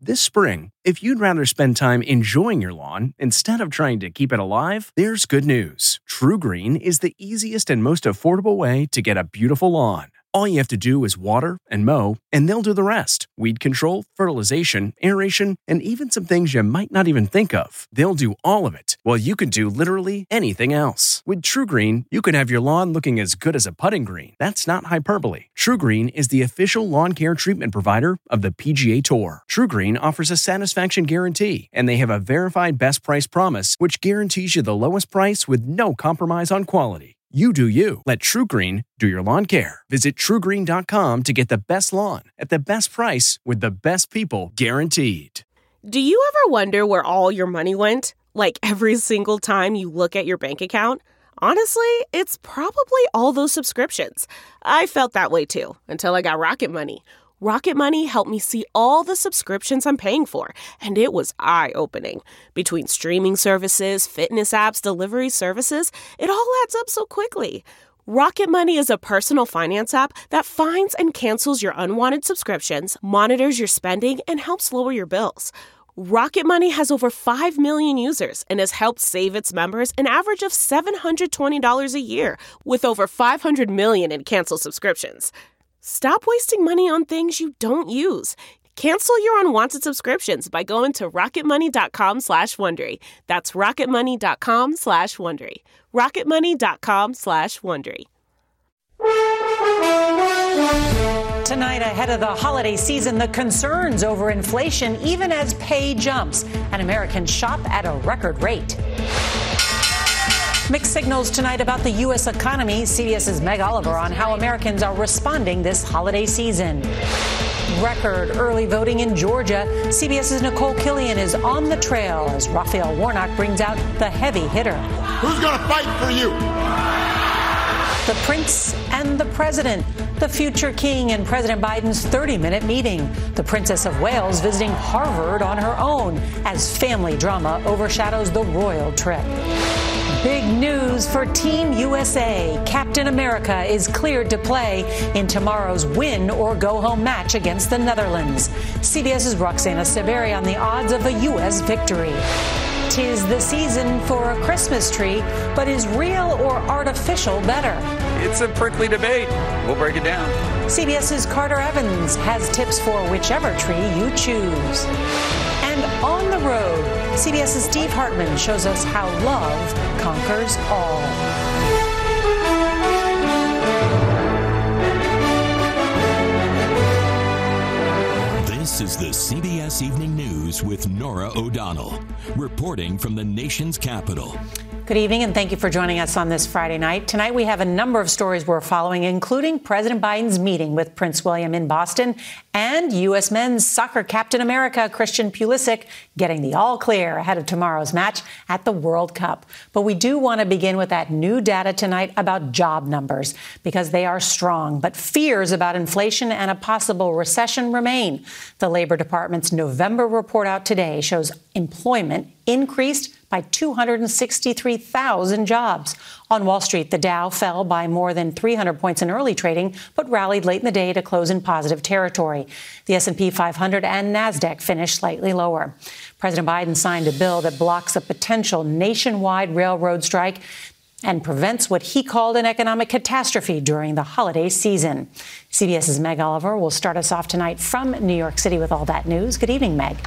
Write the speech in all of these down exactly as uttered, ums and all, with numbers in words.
This spring, if you'd rather spend time enjoying your lawn instead of trying to keep it alive, there's good news. TruGreen is the easiest and most affordable way to get a beautiful lawn. All you have to do is water and mow, and they'll do the rest. Weed control, fertilization, aeration, and even some things you might not even think of. They'll do all of it, while you can do literally anything else. With TruGreen, you can have your lawn looking as good as a putting green. That's not hyperbole. TruGreen is the official lawn care treatment provider of the P G A Tour. TruGreen offers a satisfaction guarantee, and they have a verified best price promise, which guarantees you the lowest price with no compromise on quality. You do you. Let TruGreen do your lawn care. Visit True Green dot com to get the best lawn at the best price with the best people guaranteed. Do you ever wonder where all your money went? Like every single time you look at your bank account? Honestly, it's probably all those subscriptions. I felt that way too, until I got Rocket Money. Rocket Money helped me see all the subscriptions I'm paying for, and it was eye-opening. Between streaming services, fitness apps, delivery services, it all adds up so quickly. Rocket Money is a personal finance app that finds and cancels your unwanted subscriptions, monitors your spending, and helps lower your bills. Rocket Money has over five million users and has helped save its members an average of seven hundred twenty dollars a year, with over five hundred million in canceled subscriptions. Stop wasting money on things you don't use. Cancel your unwanted subscriptions by going to rocketmoney.com slash Wondery. That's rocketmoney.com slash Wondery. rocketmoney.com slash Wondery. Tonight, ahead of the holiday season, the concerns over inflation, even as pay jumps, and Americans shop at a record rate. Mixed signals tonight about the U S economy. CBS's Meg Oliver on how Americans are responding this holiday season. Record early voting in Georgia. CBS's Nicole Killian is on the trail as Raphael Warnock brings out the heavy hitter. Who's going to fight for you? The Prince and the President. The future king and President Biden's thirty-minute meeting. The Princess of Wales visiting Harvard on her own as family drama overshadows the royal trip. Big news for Team U S A. Captain America is cleared to play in tomorrow's win-or-go-home match against the Netherlands. CBS's Roxana Saberi on the odds of a U S victory. Tis the season for a Christmas tree, but is real or artificial better? It's a prickly debate. We'll break it down. CBS's Carter Evans has tips for whichever tree you choose. And on the road, CBS's Steve Hartman shows us how love conquers all. This is the C B S Evening News with Norah O'Donnell, reporting from the nation's capital. Good evening, and thank you for joining us on this Friday night. Tonight, we have a number of stories we're following, including President Biden's meeting with Prince William in Boston and U S men's soccer Captain America Christian Pulisic getting the all clear ahead of tomorrow's match at the World Cup. But we do want to begin with that new data tonight about job numbers, because they are strong. But fears about inflation and a possible recession remain. The Labor Department's November report out today shows employment increased by two hundred sixty-three thousand jobs. On Wall Street, the Dow fell by more than three hundred points in early trading, but rallied late in the day to close in positive territory. The S and P five hundred and NASDAQ finished slightly lower. President Biden signed a bill that blocks a potential nationwide railroad strike and prevents what he called an economic catastrophe during the holiday season. CBS's Meg Oliver will start us off tonight from New York City with all that news. Good evening, Meg.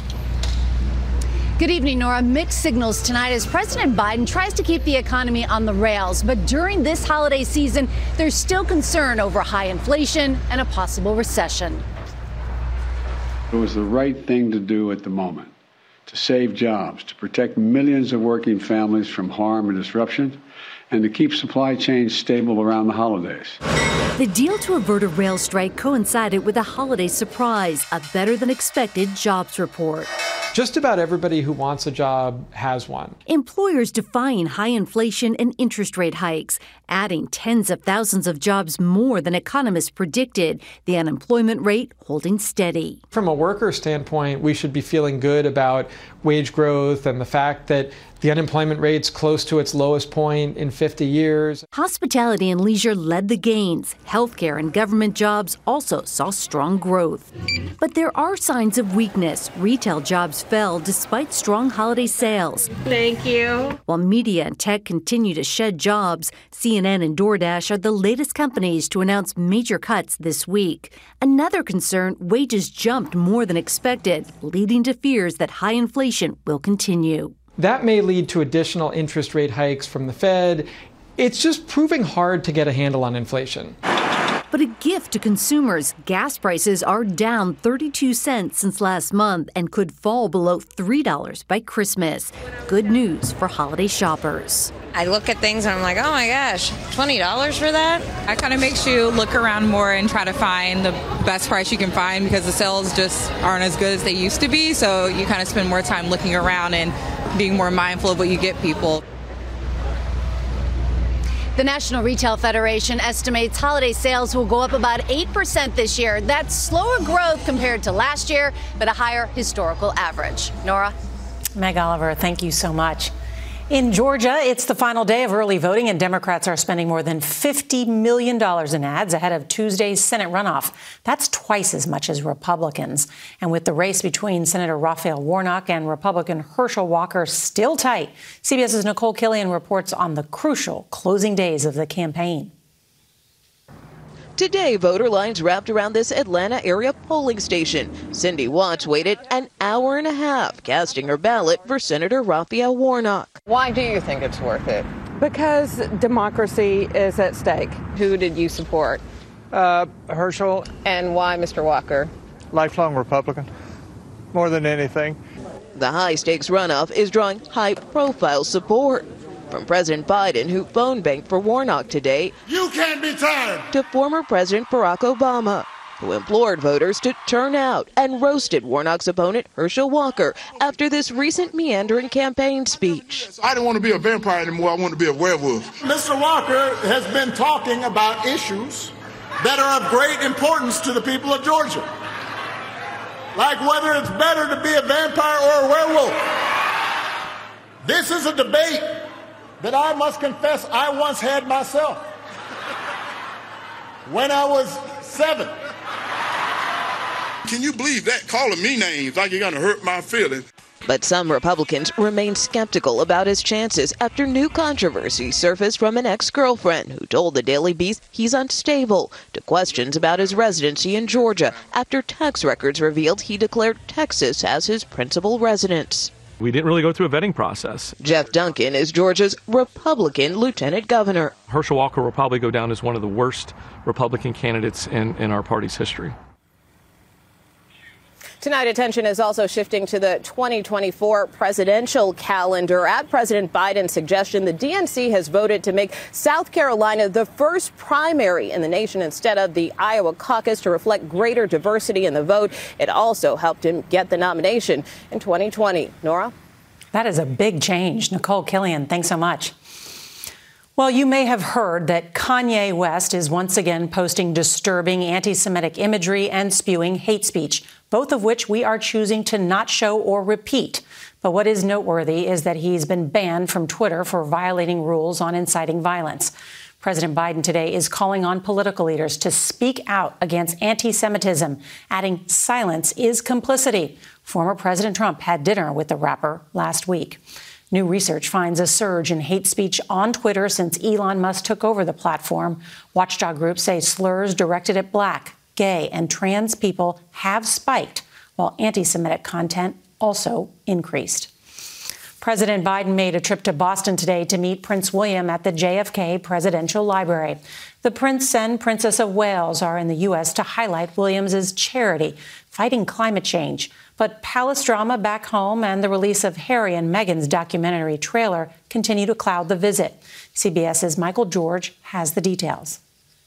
Good evening, Nora. Mixed signals tonight as President Biden tries to keep the economy on the rails. But during this holiday season, there's still concern over high inflation and a possible recession. It was the right thing to do at the moment, to save jobs, to protect millions of working families from harm and disruption, and to keep supply chains stable around the holidays. The deal to avert a rail strike coincided with a holiday surprise, a better-than-expected jobs report. Just about everybody who wants a job has one. Employers defying high inflation and interest rate hikes, adding tens of thousands of jobs more than economists predicted, the unemployment rate holding steady. From a worker standpoint, we should be feeling good about wage growth and the fact that The unemployment rate's close to its lowest point in fifty years. Hospitality and leisure led the gains. Healthcare and government jobs also saw strong growth. But there are signs of weakness. Retail jobs fell despite strong holiday sales. Thank you. While media and tech continue to shed jobs, C N N and DoorDash are the latest companies to announce major cuts this week. Another concern, wages jumped more than expected, leading to fears that high inflation will continue. That may lead to additional interest rate hikes from the Fed. It's just proving hard to get a handle on inflation. But a gift to consumers. Gas prices are down thirty-two cents since last month and could fall below three dollars by Christmas. Good news for holiday shoppers. I look at things and I'm like, oh my gosh, twenty dollars for that? That kind of makes you look around more and try to find the best price you can find because the sales just aren't as good as they used to be. So you kind of spend more time looking around and being more mindful of what you get people. The National Retail Federation estimates holiday sales will go up about eight percent this year. That's slower growth compared to last year, but a higher historical average. Nora? Meg Oliver, thank you so much. In Georgia, it's the final day of early voting, and Democrats are spending more than fifty million dollars in ads ahead of Tuesday's Senate runoff. That's twice as much as Republicans. And with the race between Senator Raphael Warnock and Republican Herschel Walker still tight, CBS's Nicole Killian reports on the crucial closing days of the campaign. Today, voter lines wrapped around this Atlanta area polling station. Cindy Watts waited an hour and a half, casting her ballot for Senator Raphael Warnock. Why do you think it's worth it? Because democracy is at stake. Who did you support? Uh, Herschel. And why Mister Walker? Lifelong Republican, more than anything. The high-stakes runoff is drawing high-profile support. From President Biden, who phone banked for Warnock today, you can't be tired, to former President Barack Obama, who implored voters to turn out and roasted Warnock's opponent, Herschel Walker, after this recent meandering campaign speech. I don't want to be a vampire anymore. I want to be a werewolf. Mister Walker has been talking about issues that are of great importance to the people of Georgia, like whether it's better to be a vampire or a werewolf. This is a debate that I must confess I once had myself when I was seven. Can you believe that? Calling me names like you're going to hurt my feelings. But some Republicans remain skeptical about his chances after new controversy surfaced from an ex-girlfriend who told the Daily Beast he's unstable, to questions about his residency in Georgia after tax records revealed he declared Texas as his principal residence. We didn't really go through a vetting process. Jeff Duncan is Georgia's Republican lieutenant governor. Herschel Walker will probably go down as one of the worst Republican candidates in, in our party's history. Tonight, attention is also shifting to the twenty twenty-four presidential calendar. At President Biden's suggestion, the D N C has voted to make South Carolina the first primary in the nation instead of the Iowa caucus to reflect greater diversity in the vote. It also helped him get the nomination in twenty twenty. Nora? That is a big change. Nicole Killian, thanks so much. Well, you may have heard that Kanye West is once again posting disturbing anti-Semitic imagery and spewing hate speech, both of which we are choosing to not show or repeat. But what is noteworthy is that he's been banned from Twitter for violating rules on inciting violence. President Biden today is calling on political leaders to speak out against anti-Semitism, adding silence is complicity. Former President Trump had dinner with the rapper last week. New research finds a surge in hate speech on Twitter since Elon Musk took over the platform. Watchdog groups say slurs directed at black, gay, and trans people have spiked, while anti-Semitic content also increased. President Biden made a trip to Boston today to meet Prince William at the J F K Presidential Library. The Prince and Princess of Wales are in the U S to highlight William's charity, fighting climate change. But palace drama back home and the release of Harry and Meghan's documentary trailer continue to cloud the visit. CBS's Michael George has the details.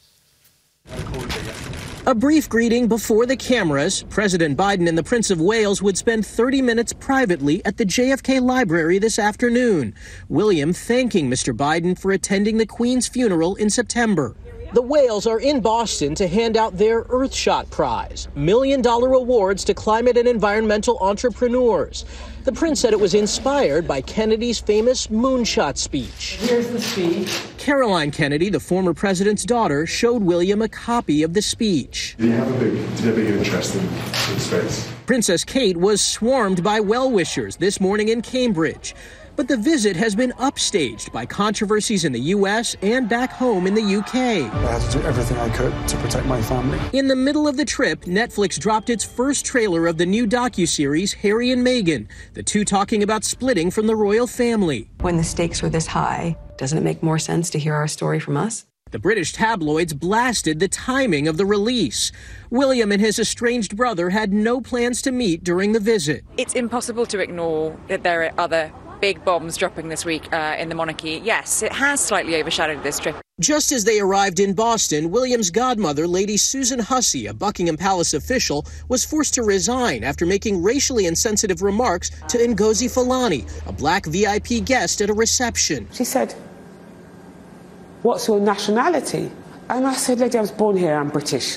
A brief greeting before the cameras, President Biden and the Prince of Wales would spend thirty minutes privately at the J F K Library this afternoon. William thanking Mister Biden for attending the Queen's funeral in September. The Whales are in Boston to hand out their Earthshot Prize, million-dollar awards to climate and environmental entrepreneurs. The prince said it was inspired by Kennedy's famous moonshot speech. Here's the speech. Caroline Kennedy, the former president's daughter, showed William a copy of the speech. Do you have a big, do you have a big interest in, in space? Princess Kate was swarmed by well-wishers this morning in Cambridge. But the visit has been upstaged by controversies in the U S and back home in the U K. I had to do everything I could to protect my family. In the middle of the trip, Netflix dropped its first trailer of the new docuseries Harry and Meghan, the two talking about splitting from the royal family. When the stakes are this high, doesn't it make more sense to hear our story from us? The British tabloids blasted the timing of the release. William and his estranged brother had no plans to meet during the visit. It's impossible to ignore that there are other big bombs dropping this week uh, in the monarchy. Yes, it has slightly overshadowed this trip. Just as they arrived in Boston, William's godmother, Lady Susan Hussey, a Buckingham Palace official, was forced to resign after making racially insensitive remarks to Ngozi Fulani, a black V I P guest at a reception. She said, "What's your nationality?" And I said, "Lady, I was born here, I'm British."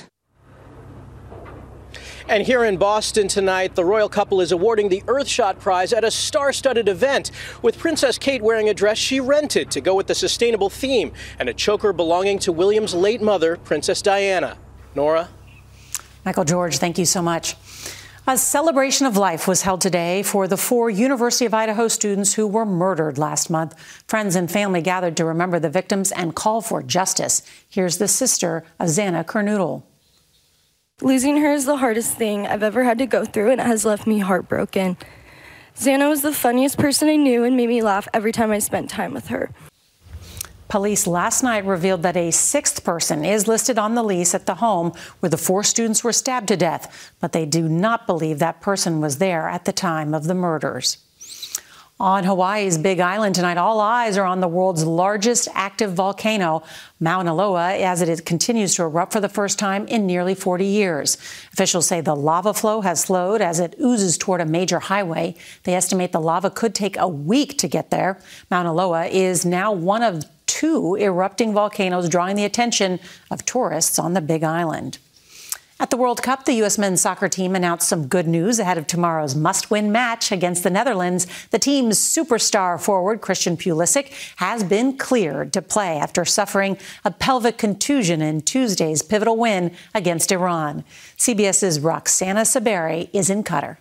And here in Boston tonight, the royal couple is awarding the Earthshot Prize at a star-studded event, with Princess Kate wearing a dress she rented to go with the sustainable theme and a choker belonging to William's late mother, Princess Diana. Nora? Michael George, thank you so much. A celebration of life was held today for the four University of Idaho students who were murdered last month. Friends and family gathered to remember the victims and call for justice. Here's the sister of Xana Kernodle. Losing her is the hardest thing I've ever had to go through, and it has left me heartbroken. Xana was the funniest person I knew and made me laugh every time I spent time with her. Police last night revealed that a sixth person is listed on the lease at the home where the four students were stabbed to death, but they do not believe that person was there at the time of the murders. On Hawaii's Big Island tonight, all eyes are on the world's largest active volcano, Mauna Loa, as it continues to erupt for the first time in nearly forty years. Officials say the lava flow has slowed as it oozes toward a major highway. They estimate the lava could take a week to get there. Mauna Loa is now one of two erupting volcanoes drawing the attention of tourists on the Big Island. At the World Cup, the U S men's soccer team announced some good news ahead of tomorrow's must-win match against the Netherlands. The team's superstar forward, Christian Pulisic, has been cleared to play after suffering a pelvic contusion in Tuesday's pivotal win against Iran. CBS's Roxana Saberi is in Qatar.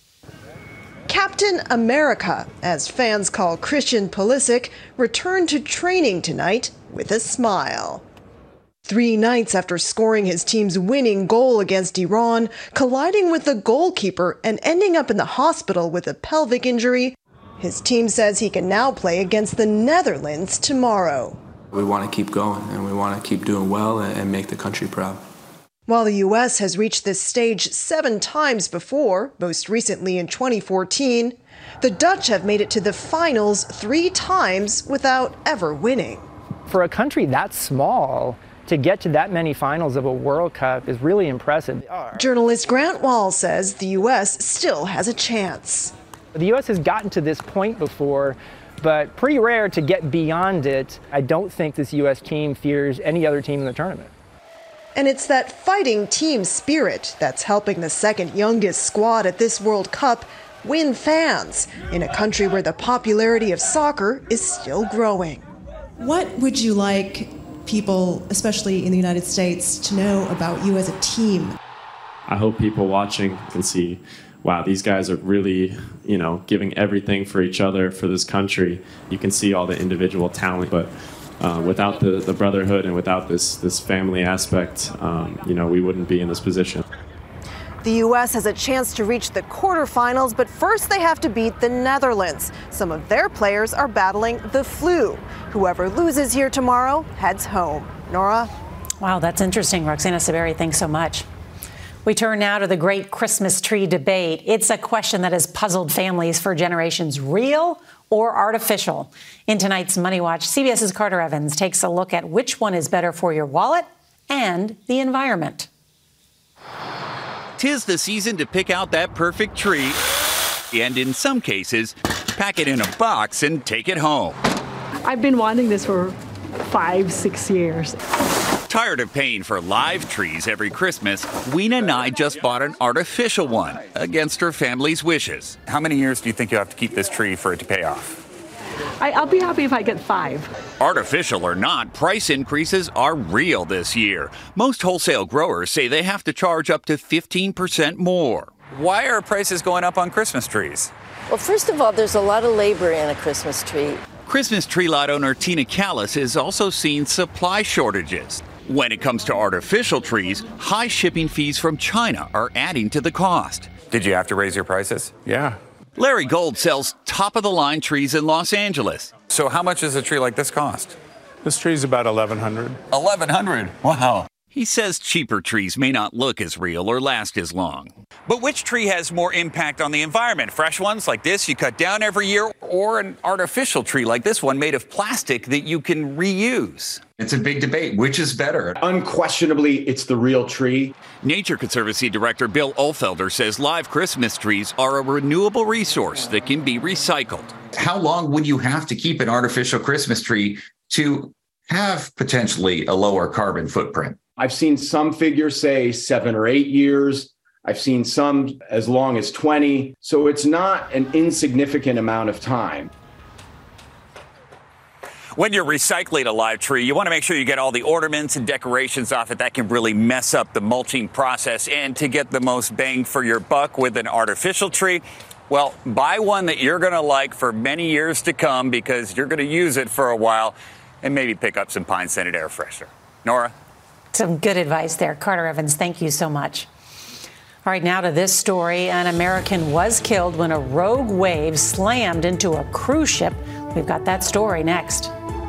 Captain America, as fans call Christian Pulisic, returned to training tonight with a smile. Three nights after scoring his team's winning goal against Iran, colliding with the goalkeeper and ending up in the hospital with a pelvic injury, his team says he can now play against the Netherlands tomorrow. We want to keep going and we want to keep doing well and make the country proud. While the U S has reached this stage seven times before, most recently in twenty fourteen, the Dutch have made it to the finals three times without ever winning. For a country that small, to get to that many finals of a World Cup is really impressive. Journalist Grant Wall says the U S still has a chance. The U S has gotten to this point before, but pretty rare to get beyond it. I don't think this U S team fears any other team in the tournament. And it's that fighting team spirit that's helping the second youngest squad at this World Cup win fans in a country where the popularity of soccer is still growing. What would you like people, especially in the United States, to know about you as a team? I hope people watching can see, wow, these guys are really, you know, giving everything for each other, for this country. You can see all the individual talent, but uh, without the, the brotherhood and without this, this family aspect, um, you know, we wouldn't be in this position. The U S has a chance to reach the quarterfinals, but first they have to beat the Netherlands. Some of their players are battling the flu. Whoever loses here tomorrow heads home. Nora? Wow, that's interesting. Roxana Saberi, thanks so much. We turn now to the great Christmas tree debate. It's a question that has puzzled families for generations. Real or artificial? In tonight's Money Watch, CBS's Carter Evans takes a look at which one is better for your wallet and the environment. 'Tis the season to pick out that perfect tree and, in some cases, pack it in a box and take it home. I've been wanting this for five, six years. Tired of paying for live trees every Christmas, Weena Nye just bought an artificial one against her family's wishes. How many years do you think you'll have to keep this tree for it to pay off? I, I'll be happy if I get five. Artificial or not, price increases are real this year. Most wholesale growers say they have to charge up to fifteen percent more. Why are prices going up on Christmas trees? Well, first of all, there's a lot of labor in a Christmas tree. Christmas tree lot owner Tina Callis has also seen supply shortages. When it comes to artificial trees, high shipping fees from China are adding to the cost. Did you have to raise your prices? Yeah. Larry Gold sells top-of-the-line trees in Los Angeles. So how much does a tree like this cost? This tree's about eleven hundred dollars. eleven hundred dollars? Wow. He says cheaper trees may not look as real or last as long. But which tree has more impact on the environment? Fresh ones like this you cut down every year, or an artificial tree like this one made of plastic that you can reuse? It's a big debate. Which is better? Unquestionably, it's the real tree. Nature Conservancy Director Bill Ulfelder says live Christmas trees are a renewable resource that can be recycled. How long would you have to keep an artificial Christmas tree to have potentially a lower carbon footprint? I've seen some figures say seven or eight years. I've seen some as long as twenty. So it's not an insignificant amount of time. When you're recycling a live tree, you want to make sure you get all the ornaments and decorations off it. That can really mess up the mulching process. And to get the most bang for your buck with an artificial tree, well, buy one that you're going to like for many years to come because you're going to use it for a while, and maybe pick up some pine-scented air freshener. Nora? Some good advice there. Carter Evans, thank you so much. All right, now to this story. An American was killed when a rogue wave slammed into a cruise ship. We've got that story next.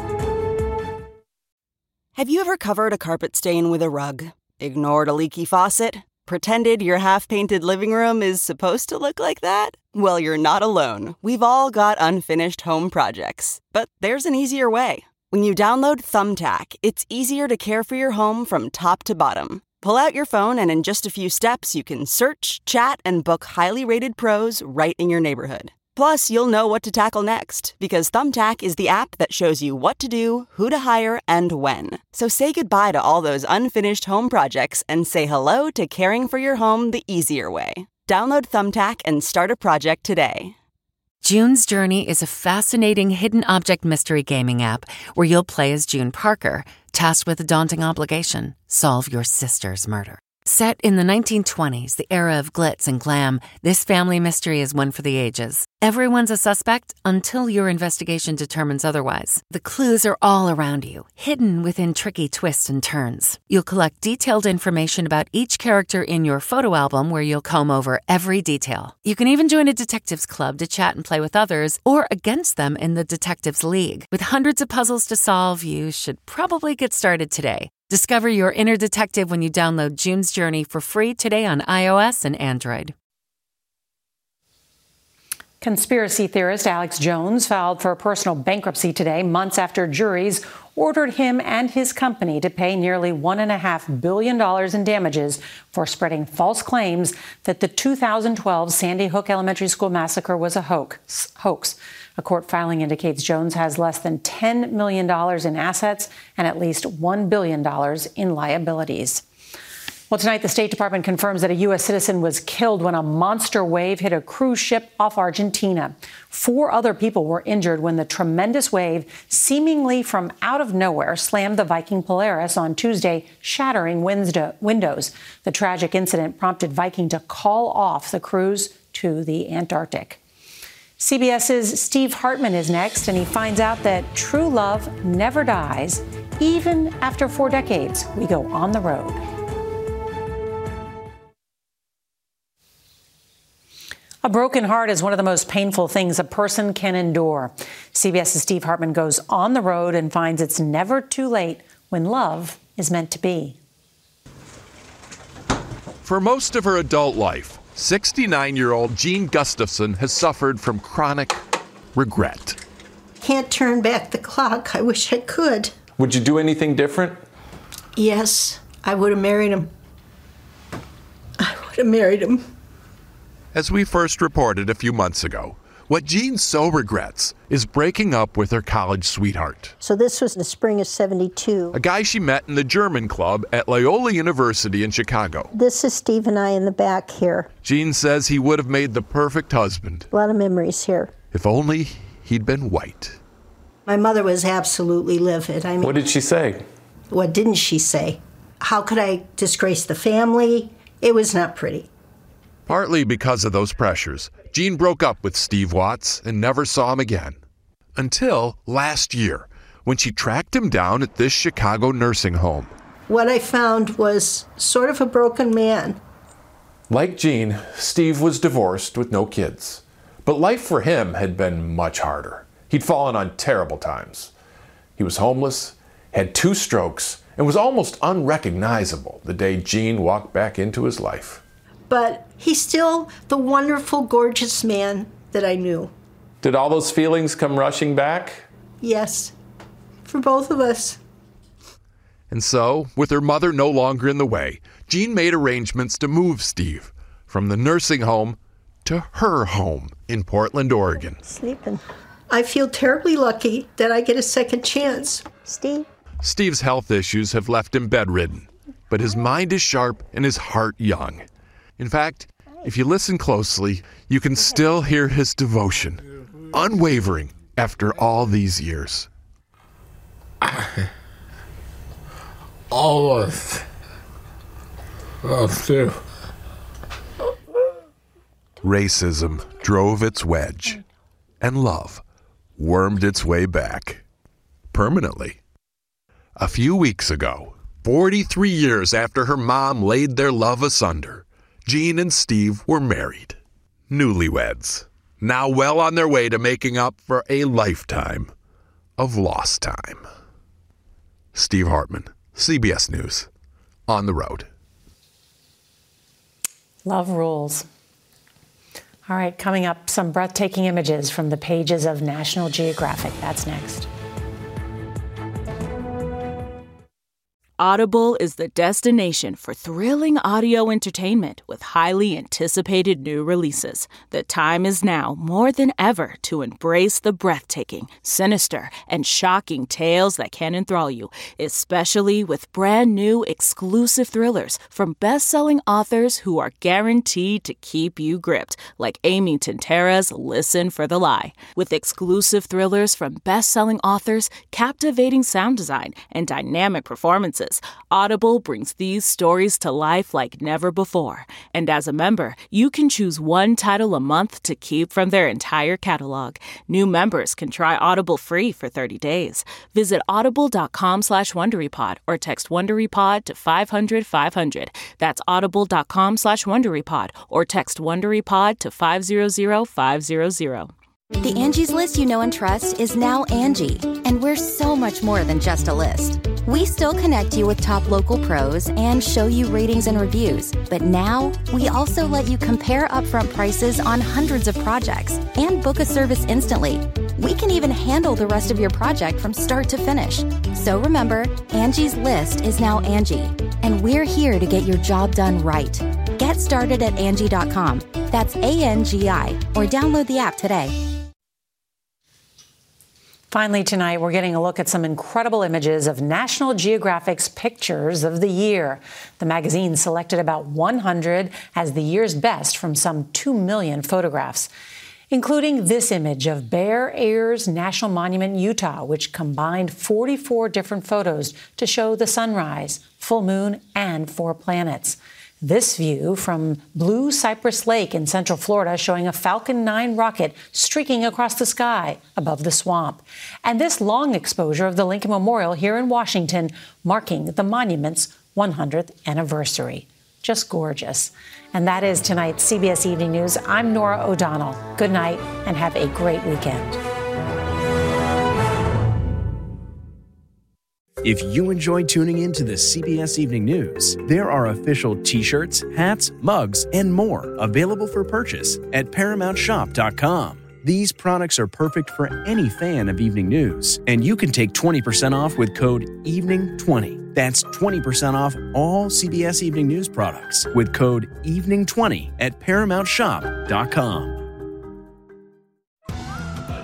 Have you ever covered a carpet stain with a rug? Ignored a leaky faucet? Pretended your half-painted living room is supposed to look like that? Well, you're not alone. We've all got unfinished home projects. But there's an easier way. When you download Thumbtack, it's easier to care for your home from top to bottom. Pull out your phone and in just a few steps, you can search, chat, and book highly rated pros right in your neighborhood. Plus, you'll know what to tackle next, because Thumbtack is the app that shows you what to do, who to hire, and when. So say goodbye to all those unfinished home projects and say hello to caring for your home the easier way. Download Thumbtack and start a project today. June's Journey is a fascinating hidden object mystery gaming app where you'll play as June Parker, tasked with a daunting obligation: solve your sister's murder. Set in the nineteen twenties, the era of glitz and glam, this family mystery is one for the ages. Everyone's a suspect until your investigation determines otherwise. The clues are all around you, hidden within tricky twists and turns. You'll collect detailed information about each character in your photo album where you'll comb over every detail. You can even join a detectives club to chat and play with others or against them in the Detectives League. With hundreds of puzzles to solve, you should probably get started today. Discover your inner detective when you download June's Journey for free today on iOS and Android. Conspiracy theorist Alex Jones filed for personal bankruptcy today, months after juries ordered him and his company to pay nearly one point five billion dollars in damages for spreading false claims that the two thousand twelve Sandy Hook Elementary School massacre was a hoax. hoax. A court filing indicates Jones has less than ten million dollars in assets and at least one billion dollars in liabilities. Well, tonight, the State Department confirms that a U S citizen was killed when a monster wave hit a cruise ship off Argentina. Four other people were injured when the tremendous wave, seemingly from out of nowhere, slammed the Viking Polaris on Tuesday, shattering windows. The tragic incident prompted Viking to call off the cruise to the Antarctic. CBS's Steve Hartman is next, and he finds out that true love never dies, even after four decades. We go on the road. A broken heart is one of the most painful things a person can endure. CBS's Steve Hartman goes on the road and finds it's never too late when love is meant to be. For most of her adult life, sixty-nine-year-old Jean Gustafson has suffered from chronic regret. Can't turn back the clock. I wish I could. Would you do anything different? Yes, I would have married him. I would have married him. As we first reported a few months ago, What Jean so regrets is breaking up with her college sweetheart, So this was the spring of seventy-two. a guy she met in the German club at Loyola University in Chicago. This is Steve and I in the back here. Jean says he would have made the perfect husband A lot of memories here. if only he'd been white. My mother was absolutely livid. I mean, What did she say? what didn't she say? How could I disgrace the family? It was not pretty. Partly because of those pressures, Jean broke up with Steve Watts and never saw him again. Until last year, when she tracked him down at this Chicago nursing home. What I found was sort of a broken man. Like Jean, Steve was divorced with no kids. But life for him had been much harder. He'd fallen on terrible times. He was homeless, had two strokes, and was almost unrecognizable the day Jean walked back into his life. But he's still the wonderful, gorgeous man that I knew. Did all those feelings come rushing back? Yes, for both of us. And so, with her mother no longer in the way, Jean made arrangements to move Steve from the nursing home to her home in Portland, Oregon. Sleeping. I feel terribly lucky that I get a second chance. Steve? Steve's health issues have left him bedridden, but his mind is sharp and his heart young. In fact, if you listen closely, you can still hear his devotion, unwavering after all these years. I always love you. Racism drove its wedge, and love wormed its way back, permanently. A few weeks ago, forty-three years after her mom laid their love asunder, Jean and Steve were married. Newlyweds, now well on their way to making up for a lifetime of lost time. Steve Hartman, C B S News, on the road. Love rules. All right, coming up, some breathtaking images from the pages of National Geographic. That's next. Audible is the destination for thrilling audio entertainment with highly anticipated new releases. The time is now more than ever to embrace the breathtaking, sinister, and shocking tales that can enthrall you, especially with brand new exclusive thrillers from best-selling authors who are guaranteed to keep you gripped, like Amy Tintera's Listen for the Lie. With exclusive thrillers from best-selling authors, captivating sound design, and dynamic performances, Audible brings these stories to life like never before. And as a member, you can choose one title a month to keep from their entire catalog. New members can try Audible free for thirty days. Visit audible.com slash WonderyPod or text WonderyPod to five hundred five hundred. That's audible.com slash WonderyPod or text WonderyPod to five hundred five hundred. The Angie's List you know and trust is now Angie, and we're so much more than just a list. We still connect you with top local pros and show you ratings and reviews, but now we also let you compare upfront prices on hundreds of projects and book a service instantly. We can even handle the rest of your project from start to finish. So remember, Angie's List is now Angie, and we're here to get your job done right. Get started at Angie dot com. That's A N G I, or download the app today. Finally tonight, we're getting a look at some incredible images of National Geographic's Pictures of the Year. The magazine selected about one hundred as the year's best from some two million photographs, including this image of Bear Ayers National Monument, Utah, which combined forty-four different photos to show the sunrise, full moon, and four planets. This view from Blue Cypress Lake in Central Florida showing a Falcon nine rocket streaking across the sky above the swamp. And this long exposure of the Lincoln Memorial here in Washington, marking the monument's one hundredth anniversary. Just gorgeous. And that is tonight's C B S Evening News. I'm Norah O'Donnell. Good night and have a great weekend. If you enjoyed tuning in to the C B S Evening News, there are official t-shirts, hats, mugs, and more available for purchase at paramount shop dot com. These products are perfect for any fan of evening news, and you can take twenty percent off with code evening twenty. That's twenty percent off all C B S Evening News products with code evening twenty at paramount shop dot com.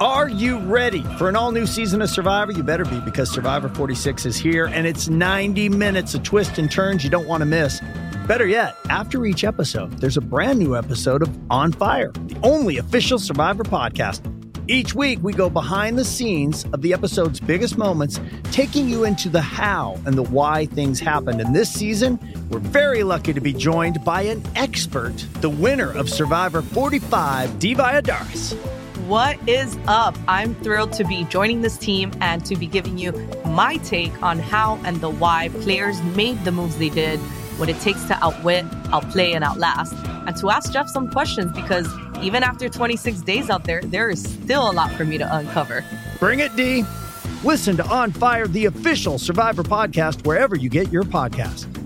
Are you ready for an all-new season of Survivor? You better be, because Survivor forty-six is here, and it's ninety minutes of twists and turns you don't want to miss. Better yet, after each episode, there's a brand new episode of On Fire, the only official Survivor podcast. Each week, we go behind the scenes of the episode's biggest moments, taking you into the how and the why things happened. And this season, we're very lucky to be joined by an expert, the winner of Survivor forty-five, Dee Valladares. What is up? I'm thrilled to be joining this team and to be giving you my take on how and the why players made the moves they did, what it takes to outwit, outplay, and outlast, and to ask Jeff some questions, because even after twenty-six days out there, there is still a lot for me to uncover. Bring it, Dee. Listen to On Fire, the official Survivor podcast, wherever you get your podcast.